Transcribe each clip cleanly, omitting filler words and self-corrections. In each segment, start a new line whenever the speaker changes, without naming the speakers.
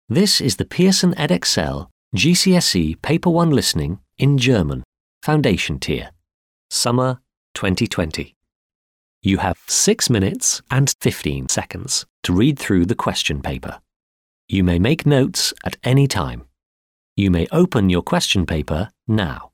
This is the Pearson Edexcel GCSE Paper 1 Listening in German, Foundation Tier, Summer 2020. You have 6 minutes and 15 seconds to read through the question paper. You may make notes at any time. You may open your question paper now.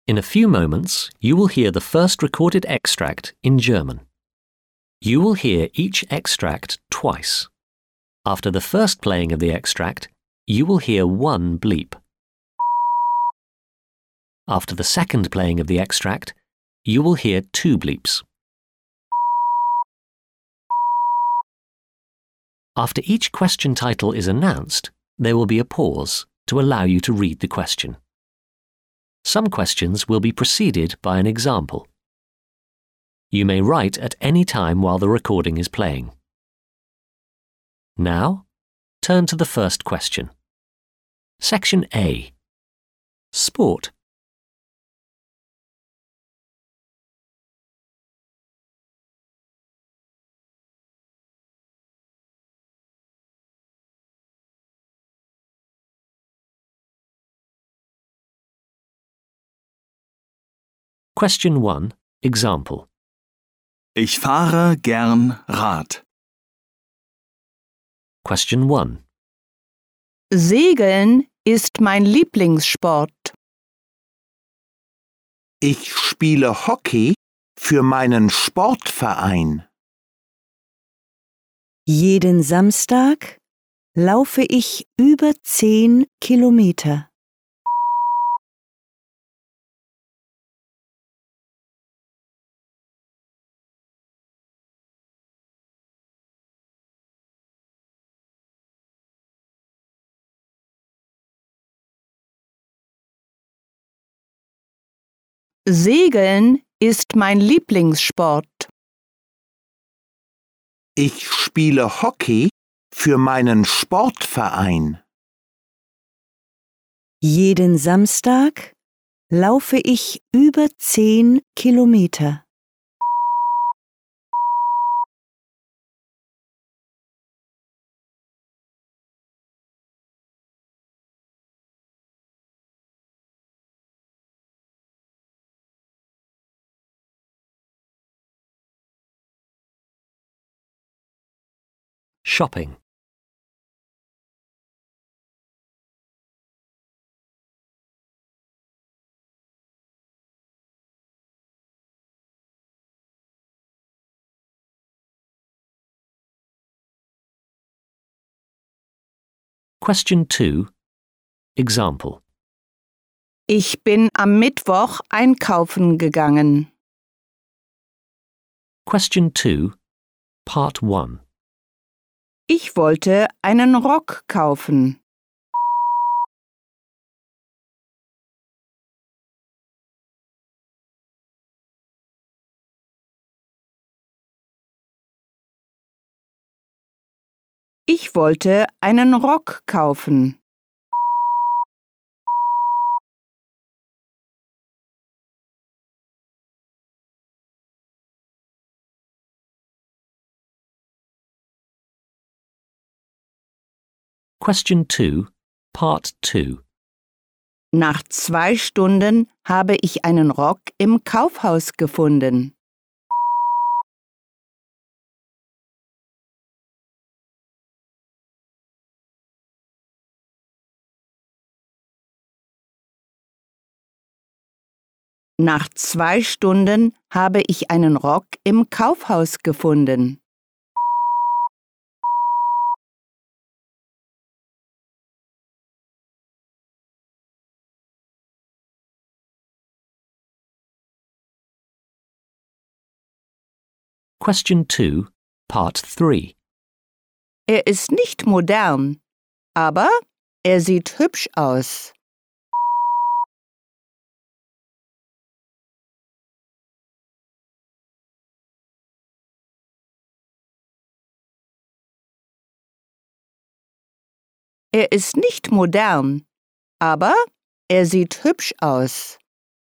In a few moments, you will hear the first recorded extract in German. You will hear each extract twice. After the first playing of the extract, you will hear one bleep. After the second playing of the extract, you will hear two bleeps. After each question title is announced, there will be a pause to allow you to read the question. Some questions will be preceded by an example. You may write at any time while the recording is playing. Now, turn to the first question. Section A. Sport. Question 1. Example.
Ich fahre gern Rad.
Question 1.
Segeln ist mein Lieblingssport.
Ich spiele Hockey für meinen Sportverein.
Jeden Samstag laufe ich über 10 Kilometer.
Segeln ist mein Lieblingssport.
Ich spiele Hockey für meinen Sportverein.
Jeden Samstag laufe ich über 10 Kilometer.
Shopping. Question 2. Example.
Ich bin am Mittwoch einkaufen gegangen.
Question 2. Part 1.
Ich wollte einen Rock kaufen. Ich wollte einen Rock kaufen.
Question 2. Part 2.
Nach 2 Stunden habe ich einen Rock im Kaufhaus gefunden. Nach 2 Stunden habe ich einen Rock im Kaufhaus gefunden.
Question 2. Part 3.
Er ist nicht modern, aber er sieht hübsch aus. Er ist nicht modern, aber er sieht hübsch aus.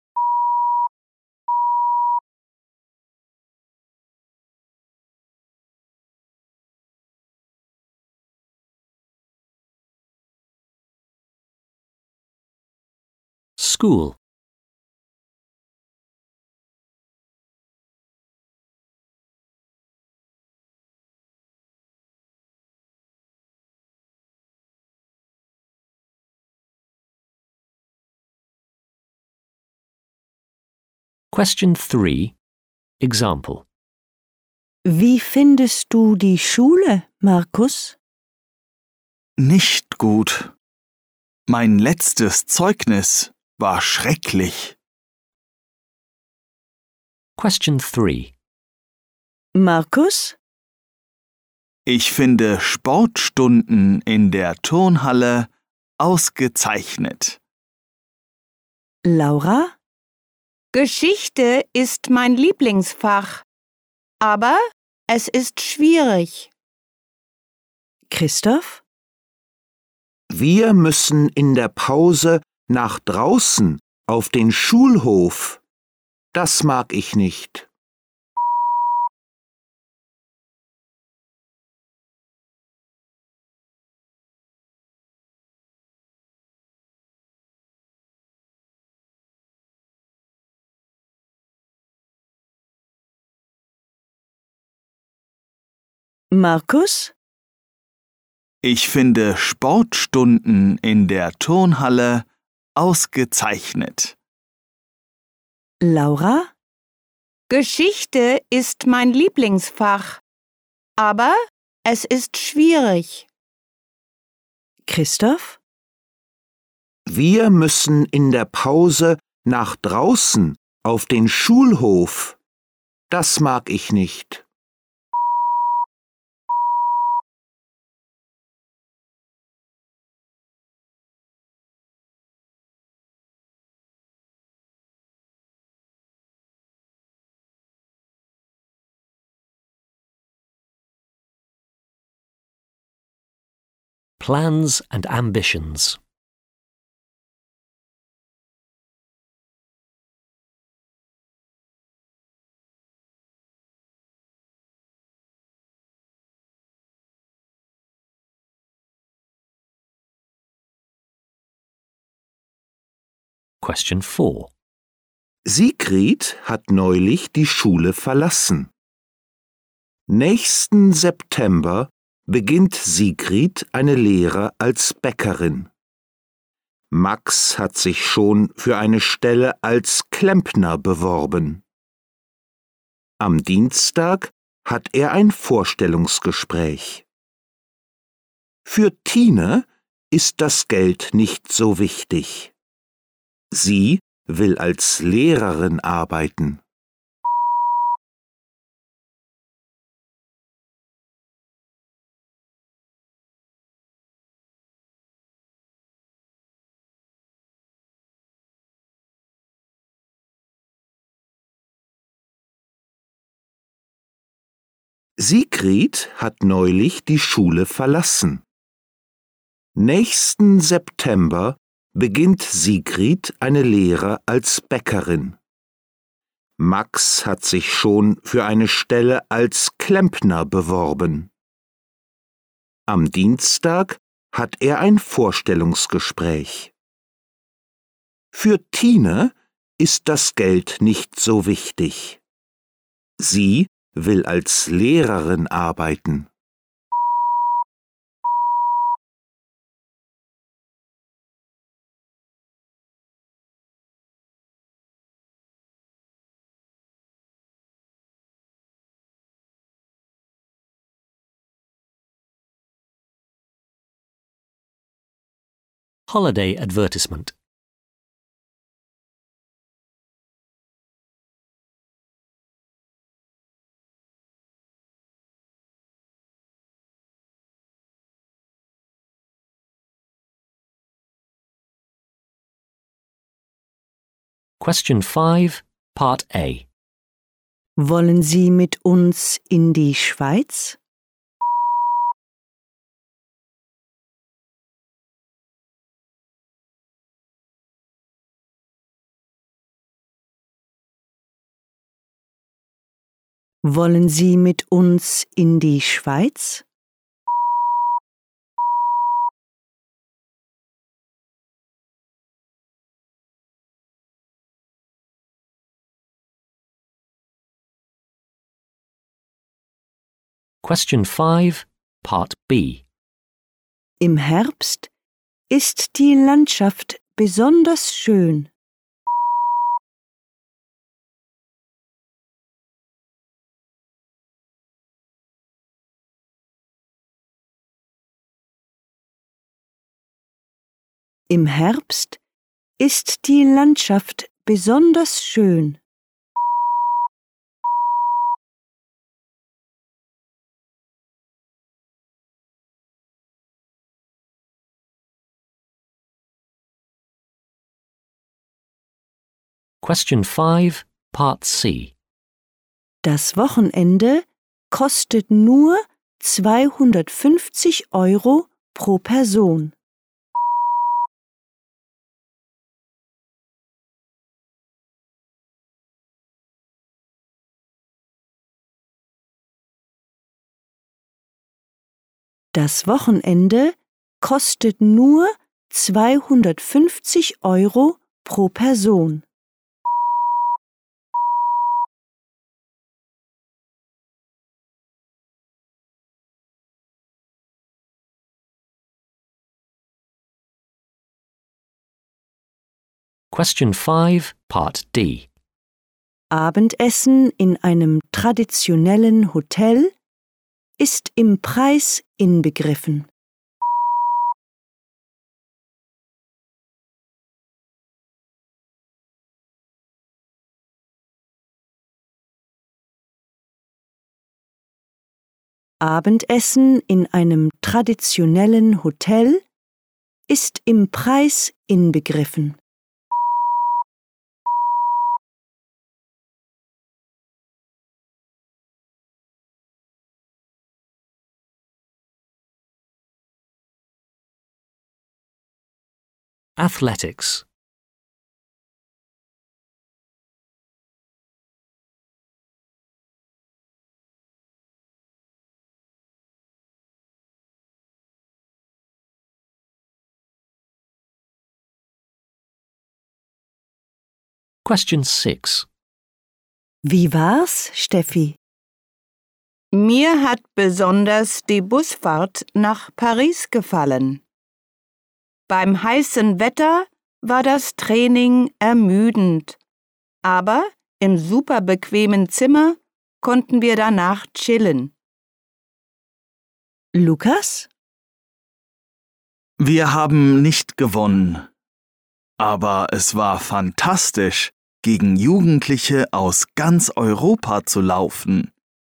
School. Question 3. Example.
Wie findest du die Schule, Markus?
Nicht gut. Mein letztes Zeugnis war schrecklich.
Question 3.
Markus?
Ich finde Sportstunden in der Turnhalle ausgezeichnet.
Laura?
Geschichte ist mein Lieblingsfach, aber es ist schwierig.
Christoph?
Wir müssen in der Pause nach draußen auf den Schulhof. Das mag ich nicht.
Markus?
Ich finde Sportstunden in der Turnhalle ausgezeichnet.
Laura?
Geschichte ist mein Lieblingsfach, aber es ist schwierig.
Christoph?
Wir müssen in der Pause nach draußen auf den Schulhof. Das mag ich nicht.
Plans and ambitions. Question 4.
Sigrid hat neulich die Schule verlassen. Nächsten September beginnt Sigrid eine Lehre als Bäckerin. Max hat sich schon für eine Stelle als Klempner beworben. Am Dienstag hat er ein Vorstellungsgespräch. Für Tine ist das Geld nicht so wichtig. Sie will als Lehrerin arbeiten. Sigrid hat neulich die Schule verlassen. Nächsten September beginnt Sigrid eine Lehre als Bäckerin. Max hat sich schon für eine Stelle als Klempner beworben. Am Dienstag hat er ein Vorstellungsgespräch. Für Tine ist das Geld nicht so wichtig. Sie will als Lehrerin arbeiten.
Holiday advertisement. Question 5, Part A.
Wollen Sie mit uns in die Schweiz? Wollen Sie mit uns in die Schweiz?
Question 5, Part B.
Im Herbst ist die Landschaft besonders schön. Im Herbst ist die Landschaft besonders schön.
Question 5, Part C.
Das Wochenende kostet nur 250 € pro Person. Das Wochenende kostet nur 250 € pro Person.
Question 5, Part D.
Abendessen in einem traditionellen Hotel ist im Preis inbegriffen. Abendessen in einem traditionellen Hotel ist im Preis inbegriffen.
Athletics. Question 6.
Wie war's, Steffi?
Mir hat besonders die Busfahrt nach Paris gefallen. Beim heißen Wetter war das Training ermüdend, aber im super bequemen Zimmer konnten wir danach chillen.
Lukas?
Wir haben nicht gewonnen, aber es war fantastisch, gegen Jugendliche aus ganz Europa zu laufen.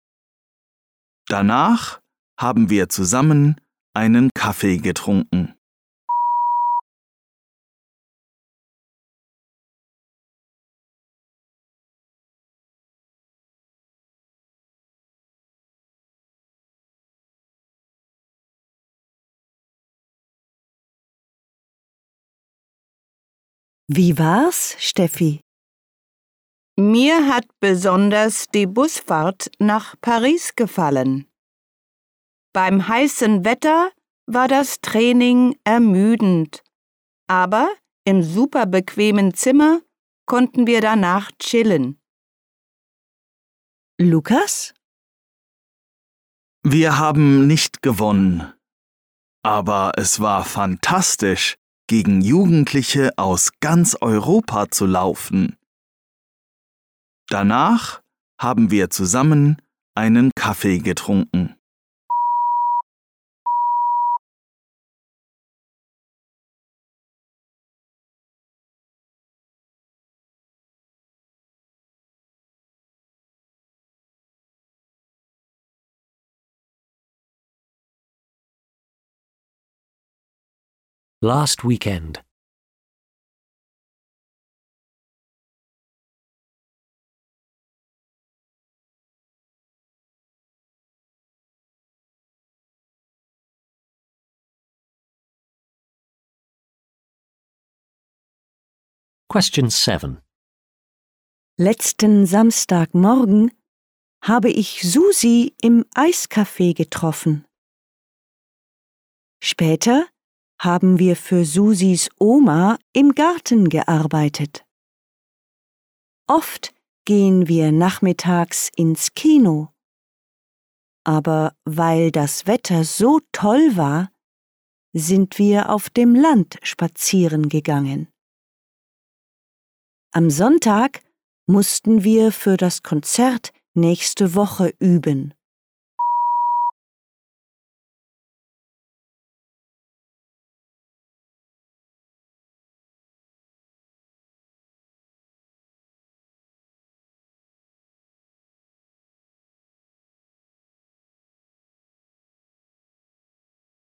Danach haben wir zusammen einen Kaffee getrunken.
Wie war's, Steffi?
Mir hat besonders die Busfahrt nach Paris gefallen. Beim heißen Wetter war das Training ermüdend, aber im super bequemen Zimmer konnten wir danach chillen.
Lukas?
Wir haben nicht gewonnen, aber es war fantastisch, gegen Jugendliche aus ganz Europa zu laufen. Danach haben wir zusammen einen Kaffee getrunken.
Last weekend. Question 7.
Letzten Samstagmorgen habe ich Susi im Eiscafé getroffen. Später haben wir für Susis Oma im Garten gearbeitet. Oft gehen wir nachmittags ins Kino. Aber weil das Wetter so toll war, sind wir auf dem Land spazieren gegangen. Am Sonntag mussten wir für das Konzert nächste Woche üben.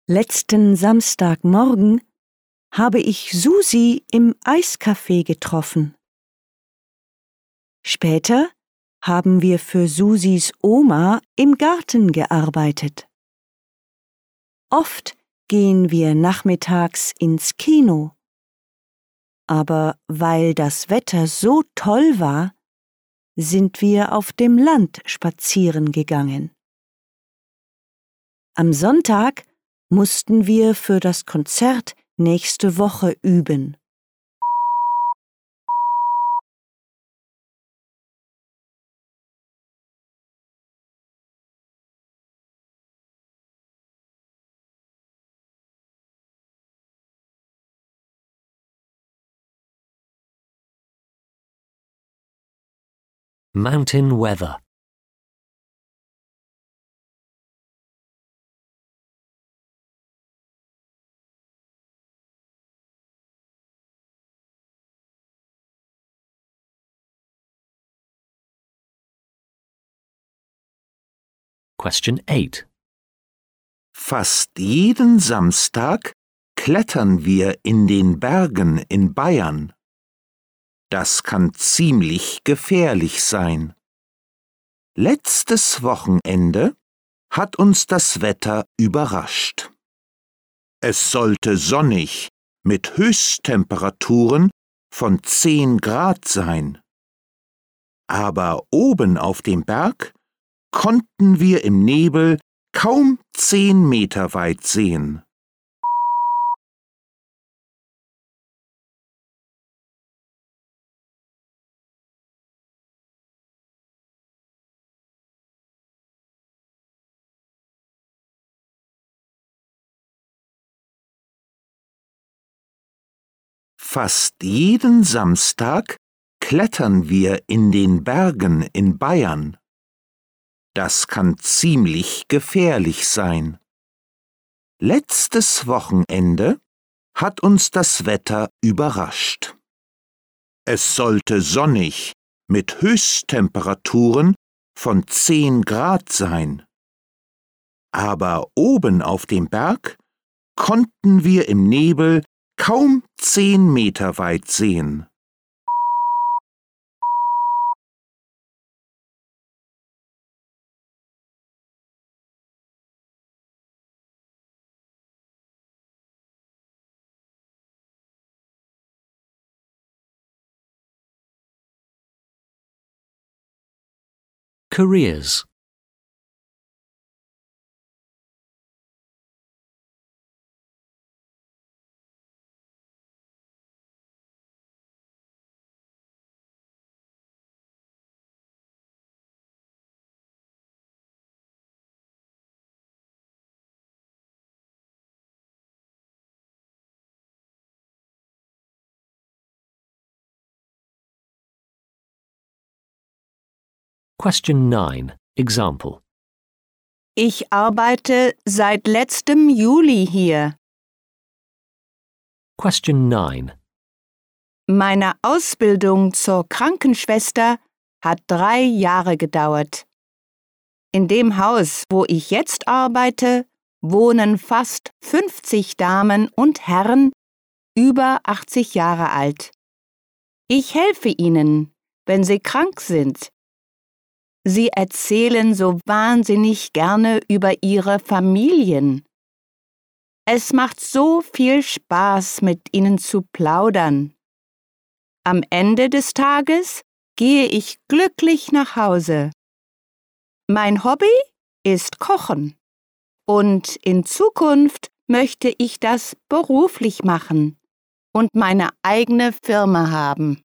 Letzten Samstagmorgen habe ich Susi im Eiscafé getroffen. Später haben wir für Susis Oma im Garten gearbeitet. Oft gehen wir nachmittags ins Kino. Aber weil das Wetter so toll war, sind wir auf dem Land spazieren gegangen. Am Sonntag mussten wir für das Konzert nächste Woche üben.
Mountain weather. Question 8.
Fast jeden Samstag klettern wir in den Bergen in Bayern. Das kann ziemlich gefährlich sein. Letztes Wochenende hat uns das Wetter überrascht. Es sollte sonnig mit Höchsttemperaturen von 10 Grad sein. Aber oben auf dem Berg konnten wir im Nebel kaum 10 Meter weit sehen. Fast jeden Samstag klettern wir in den Bergen in Bayern. Das kann ziemlich gefährlich sein. Letztes Wochenende hat uns das Wetter überrascht. Es sollte sonnig mit Höchsttemperaturen von 10 Grad sein. Aber oben auf dem Berg konnten wir im Nebel kaum 10 Meter weit sehen.
Careers. Question 9. Example.
Ich arbeite seit letztem Juli hier.
Question 9.
Meine Ausbildung zur Krankenschwester hat 3 Jahre gedauert. In dem Haus, wo ich jetzt arbeite, wohnen fast 50 Damen und Herren über 80 Jahre alt. Ich helfe ihnen, wenn sie krank sind. Sie erzählen so wahnsinnig gerne über ihre Familien. Es macht so viel Spaß, mit ihnen zu plaudern. Am Ende des Tages gehe ich glücklich nach Hause. Mein Hobby ist Kochen und in Zukunft möchte ich das beruflich machen und meine eigene Firma haben.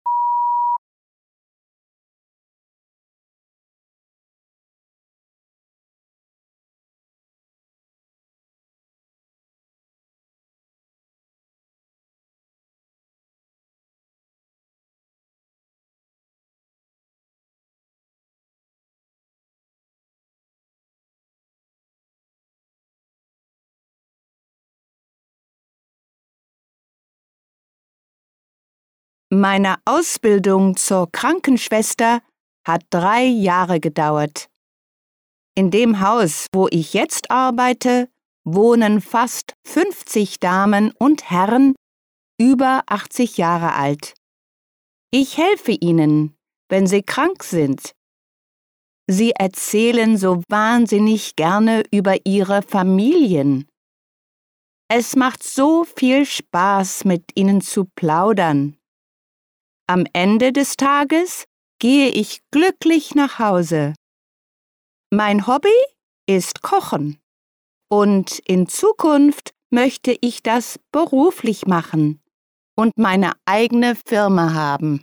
Meine Ausbildung zur Krankenschwester hat 3 Jahre gedauert. In dem Haus, wo ich jetzt arbeite, wohnen fast 50 Damen und Herren über 80 Jahre alt. Ich helfe ihnen, wenn sie krank sind. Sie erzählen so wahnsinnig gerne über ihre Familien. Es macht so viel Spaß, mit ihnen zu plaudern. Am Ende des Tages gehe ich glücklich nach Hause. Mein Hobby ist Kochen und in Zukunft möchte ich das beruflich machen und meine eigene Firma haben.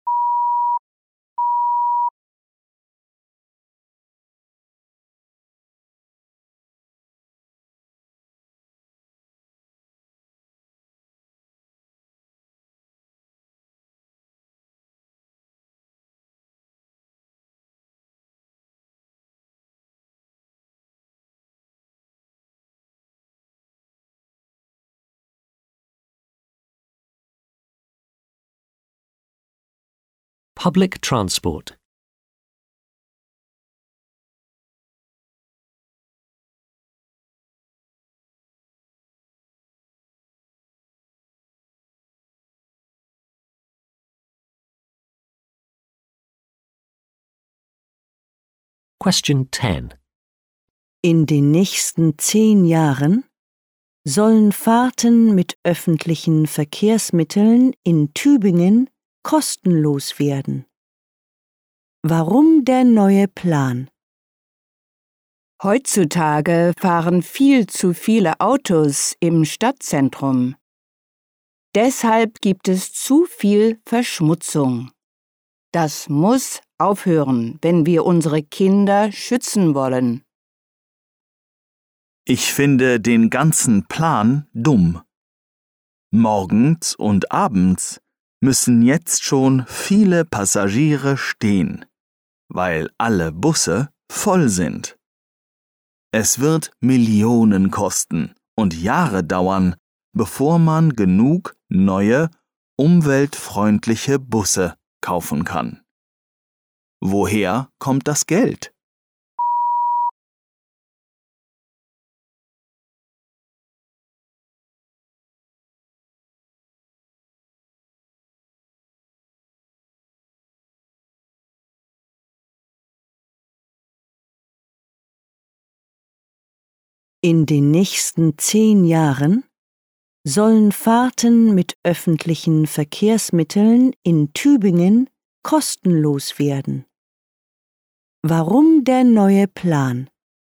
Public transport. Question 10.
In den nächsten 10 Jahren sollen Fahrten mit öffentlichen Verkehrsmitteln in Tübingen kostenlos werden. Warum der neue Plan?
Heutzutage fahren viel zu viele Autos im Stadtzentrum. Deshalb gibt es zu viel Verschmutzung. Das muss aufhören, wenn wir unsere Kinder schützen wollen.
Ich finde den ganzen Plan dumm. Morgens und abends müssen jetzt schon viele Passagiere stehen, weil alle Busse voll sind. Es wird Millionen kosten und Jahre dauern, bevor man genug neue, umweltfreundliche Busse kaufen kann. Woher kommt das Geld?
In den nächsten 10 Jahren sollen Fahrten mit öffentlichen Verkehrsmitteln in Tübingen kostenlos werden. Warum der neue Plan?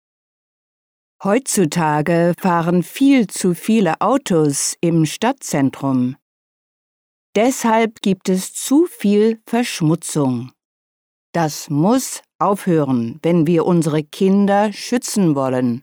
Heutzutage fahren viel zu viele Autos im Stadtzentrum. Deshalb gibt es zu viel Verschmutzung. Das muss aufhören, wenn wir unsere Kinder schützen wollen.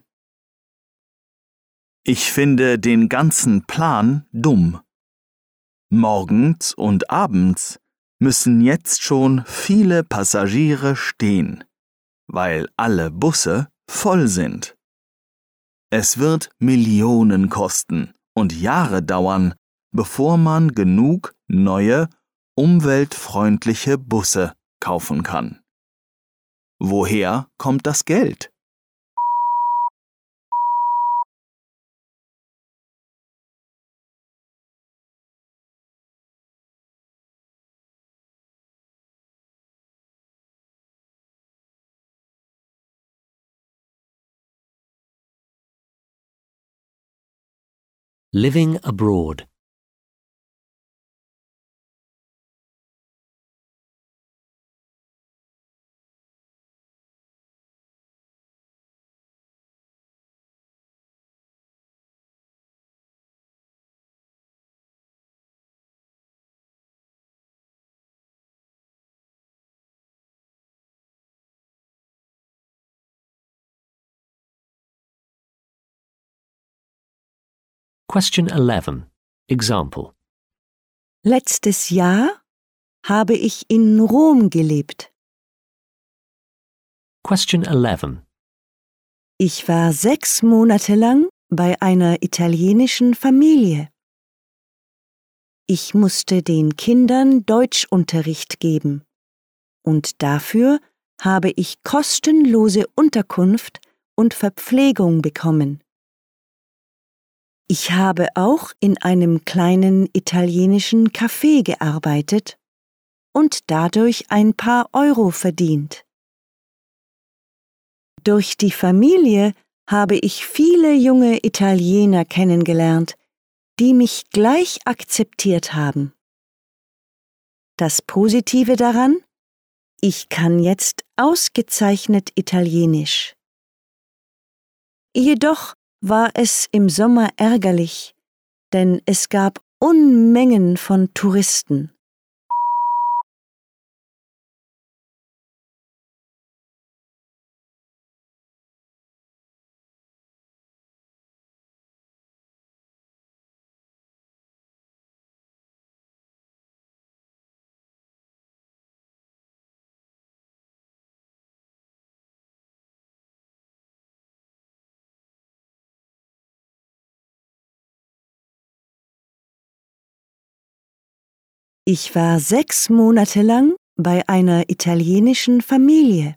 Ich finde den ganzen Plan dumm. Morgens und abends müssen jetzt schon viele Passagiere stehen, weil alle Busse voll sind. Es wird Millionen kosten und Jahre dauern, bevor man genug neue, umweltfreundliche Busse kaufen kann. Woher kommt das Geld?
Living abroad. Question 11. Example.
Letztes Jahr habe ich in Rom gelebt.
Question 11.
Ich war 6 Monate lang bei einer italienischen Familie. Ich musste den Kindern Deutschunterricht geben und dafür habe ich kostenlose Unterkunft und Verpflegung bekommen. Ich habe auch in einem kleinen italienischen Café gearbeitet und dadurch ein paar Euro verdient. Durch die Familie habe ich viele junge Italiener kennengelernt, die mich gleich akzeptiert haben. Das Positive daran: Ich kann jetzt ausgezeichnet Italienisch. Jedoch war es im Sommer ärgerlich, denn es gab Unmengen von Touristen. Ich war 6 Monate lang bei einer italienischen Familie.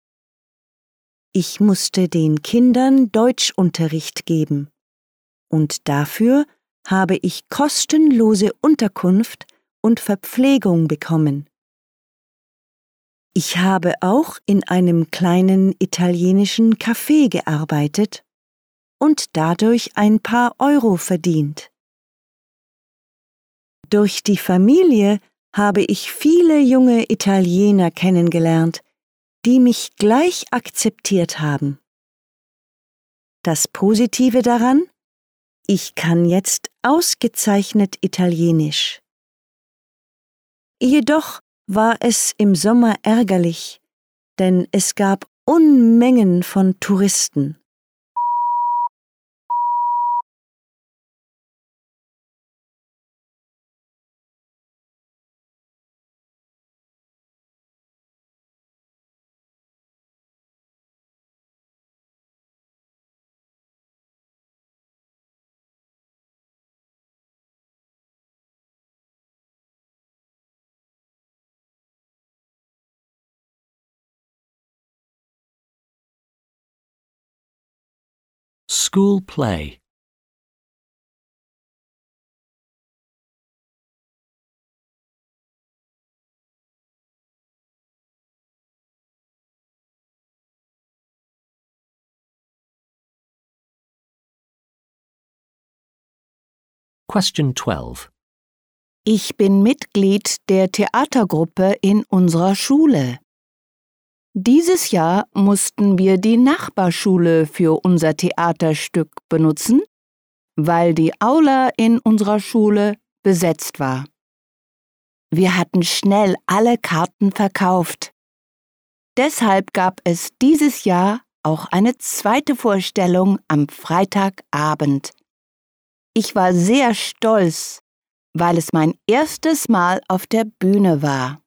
Ich musste den Kindern Deutschunterricht geben und dafür habe ich kostenlose Unterkunft und Verpflegung bekommen. Ich habe auch in einem kleinen italienischen Café gearbeitet und dadurch ein paar Euro verdient. Durch die Familie habe ich viele junge Italiener kennengelernt, die mich gleich akzeptiert haben. Das Positive daran: Ich kann jetzt ausgezeichnet Italienisch. Jedoch war es im Sommer ärgerlich, denn es gab Unmengen von Touristen.
School play. Question 12.
Ich bin Mitglied der Theatergruppe in unserer Schule. Dieses Jahr mussten wir die Nachbarschule für unser Theaterstück benutzen, weil die Aula in unserer Schule besetzt war. Wir hatten schnell alle Karten verkauft. Deshalb gab es dieses Jahr auch eine zweite Vorstellung am Freitagabend. Ich war sehr stolz, weil es mein erstes Mal auf der Bühne war.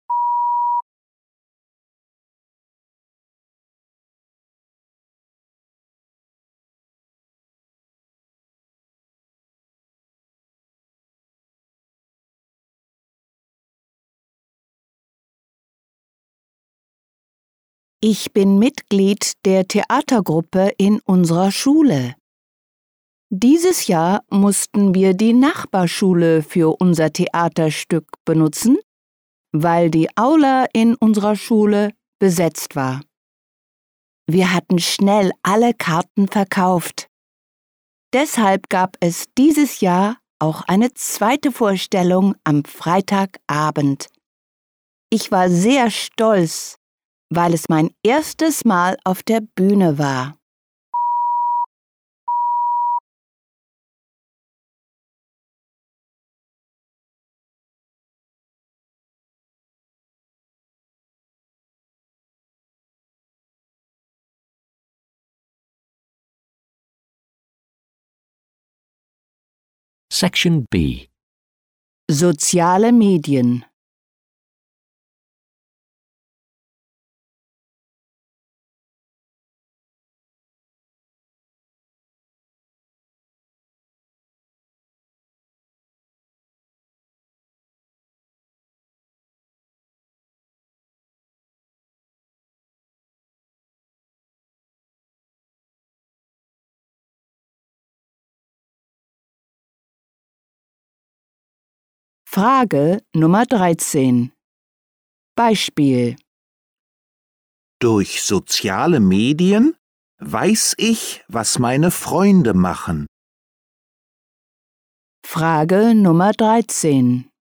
Ich bin Mitglied der Theatergruppe in unserer Schule. Dieses Jahr mussten wir die Nachbarschule für unser Theaterstück benutzen, weil die Aula in unserer Schule besetzt war. Wir hatten schnell alle Karten verkauft. Deshalb gab es dieses Jahr auch eine zweite Vorstellung am Freitagabend. Ich war sehr stolz, weil es mein erstes Mal auf der Bühne war.
Section B.
Soziale Medien. Frage Nummer 13. Beispiel.
Durch soziale Medien weiß ich, was meine Freunde machen.
Frage Nummer 13.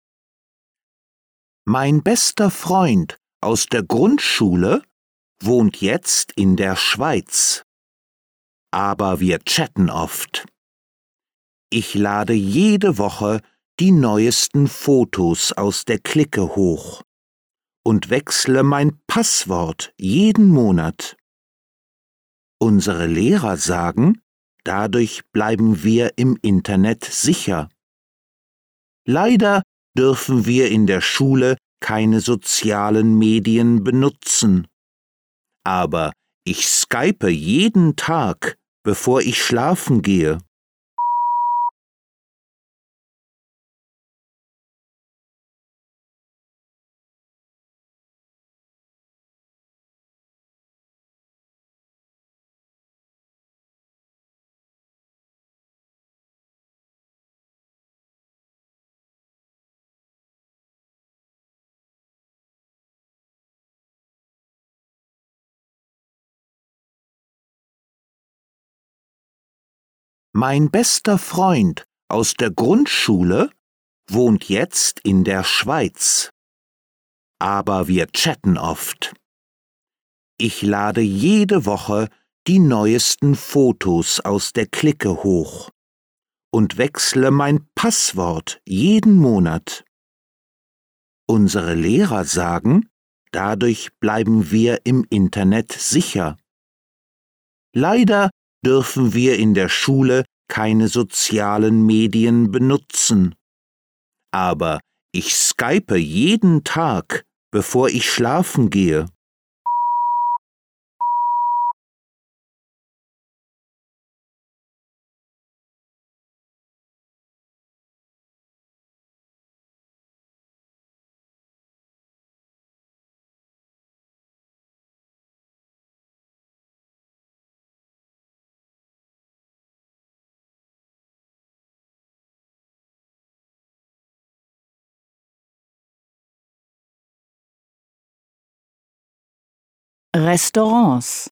Mein bester Freund aus der Grundschule wohnt jetzt in der Schweiz. Aber wir chatten oft. Ich lade jede Woche die neuesten Fotos aus der Clique hoch und wechsle mein Passwort jeden Monat. Unsere Lehrer sagen, dadurch bleiben wir im Internet sicher. Leider dürfen wir in der Schule keine sozialen Medien benutzen. Aber ich skype jeden Tag, bevor ich schlafen gehe. Mein bester Freund aus der Grundschule wohnt jetzt in der Schweiz. Aber wir chatten oft. Ich lade jede Woche die neuesten Fotos aus der Clique hoch und wechsle mein Passwort jeden Monat. Unsere Lehrer sagen, dadurch bleiben wir im Internet sicher. Leider dürfen wir in der Schule keine sozialen Medien benutzen. Aber ich skype jeden Tag, bevor ich schlafen gehe.
Restaurants.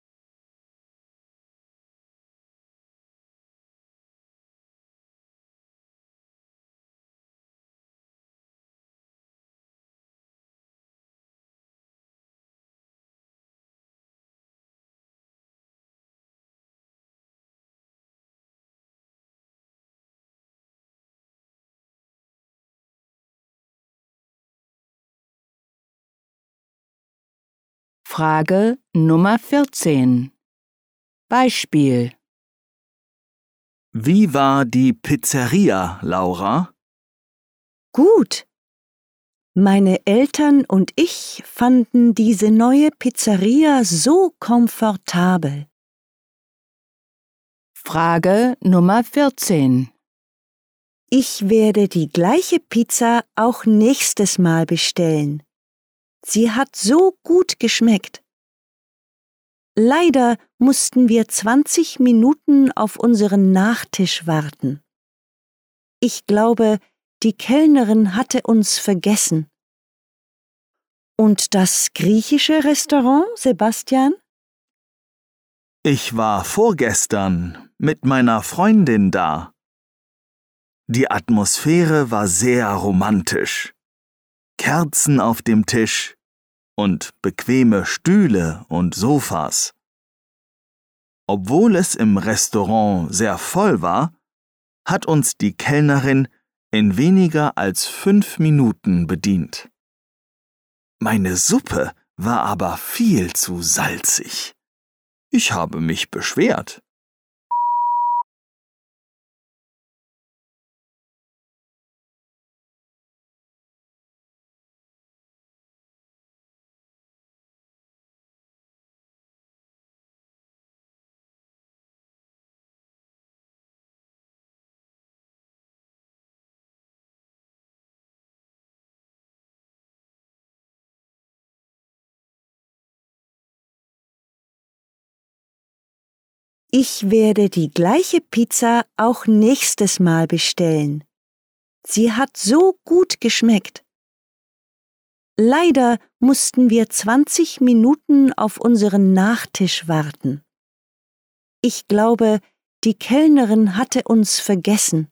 Frage Nummer 14. Beispiel.
Wie war die Pizzeria, Laura?
Gut. Meine Eltern und ich fanden diese neue Pizzeria so komfortabel.
Frage Nummer 14.
Ich werde die gleiche Pizza auch nächstes Mal bestellen. Sie hat so gut geschmeckt. Leider mussten wir 20 Minuten auf unseren Nachtisch warten. Ich glaube, die Kellnerin hatte uns vergessen. Und das griechische Restaurant, Sebastian?
Ich war vorgestern mit meiner Freundin da. Die Atmosphäre war sehr romantisch. Kerzen auf dem Tisch und bequeme Stühle und Sofas. Obwohl es im Restaurant sehr voll war, hat uns die Kellnerin in weniger als 5 Minuten bedient. Meine Suppe war aber viel zu salzig. Ich habe mich beschwert.
Ich werde die gleiche Pizza auch nächstes Mal bestellen. Sie hat so gut geschmeckt. Leider mussten wir 20 Minuten auf unseren Nachtisch warten. Ich glaube, die Kellnerin hatte uns vergessen.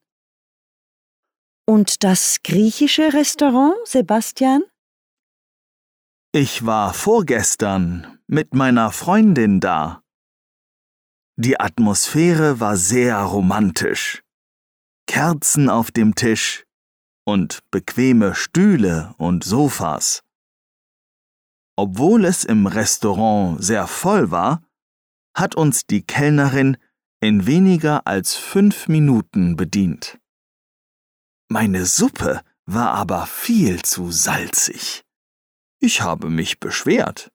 Und das griechische Restaurant, Sebastian?
Ich war vorgestern mit meiner Freundin da. Die Atmosphäre war sehr romantisch. Kerzen auf dem Tisch und bequeme Stühle und Sofas. Obwohl es im Restaurant sehr voll war, hat uns die Kellnerin in weniger als 5 Minuten bedient. Meine Suppe war aber viel zu salzig. Ich habe mich beschwert.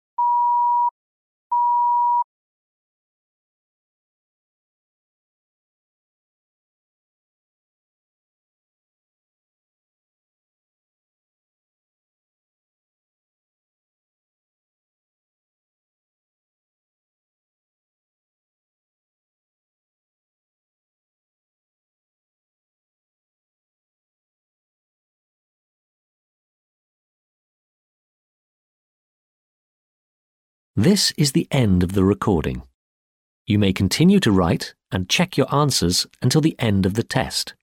This is the end of the recording. You may continue to write and check your answers until the end of the test.